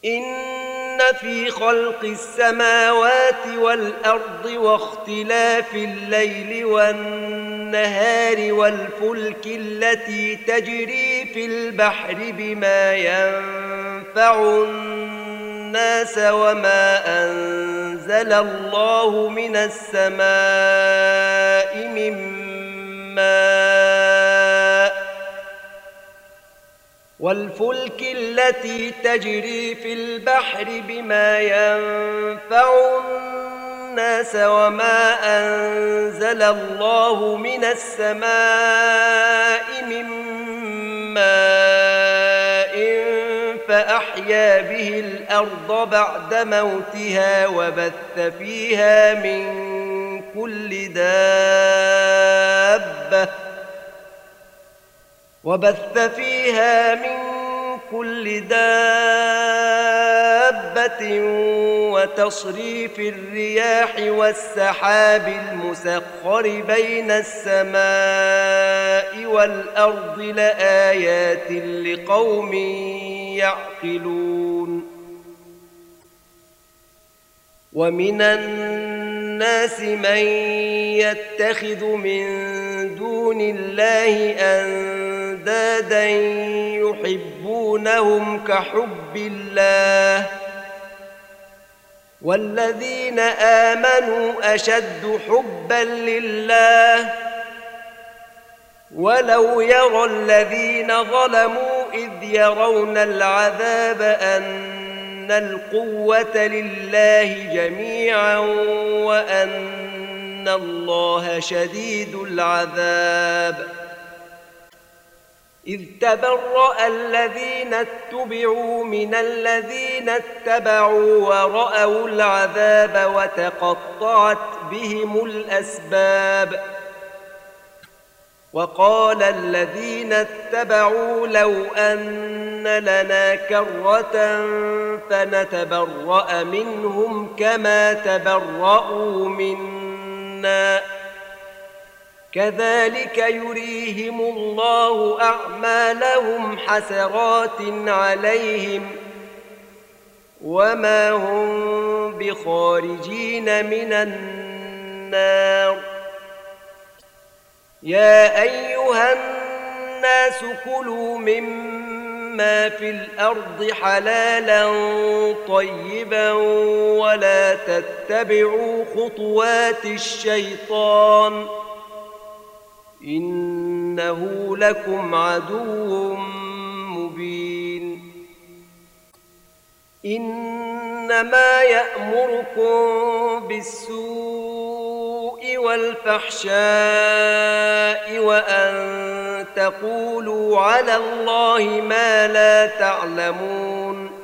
إن في خلق السماوات والأرض واختلاف الليل والنهار والفلك التي تجري في البحر بما ينفع الناس وما أنزل الله من السماء من ماء والفلك التي تجري في البحر بما ينفع الناس وما أنزل الله من السماء من ماء فأحيا به الأرض بعد موتها وبث فيها من كل دابة وتصريف الرياح والسحاب المسخر بين السماء والأرض لآيات لقوم يعقلون ومن الناس من يتخذ من دون الله أندادا يحبونهم كحب الله والذين آمنوا أشد حبا لله ولو يرى الذين ظلموا إذ يرون العذاب أن القوة لله جميعا وأن الله شديد العذاب إذ تبرأ الذين اتبعوا من الذين اتبعوا ورأوا العذاب وتقطعت بهم الأسباب وقال الذين اتبعوا لو أن لنا كرة فنتبرأ منهم كما تبرأوا منا كذلك يريهم الله أعمالهم حسرات عليهم وما هم بخارجين من النار يا أيها الناس كلوا مما في الأرض حلالا طيبا ولا تتبعوا خطوات الشيطان إنه لكم عدو مبين إنما يأمركم بالسوء والفحشاء وأن تقولوا على الله ما لا تعلمون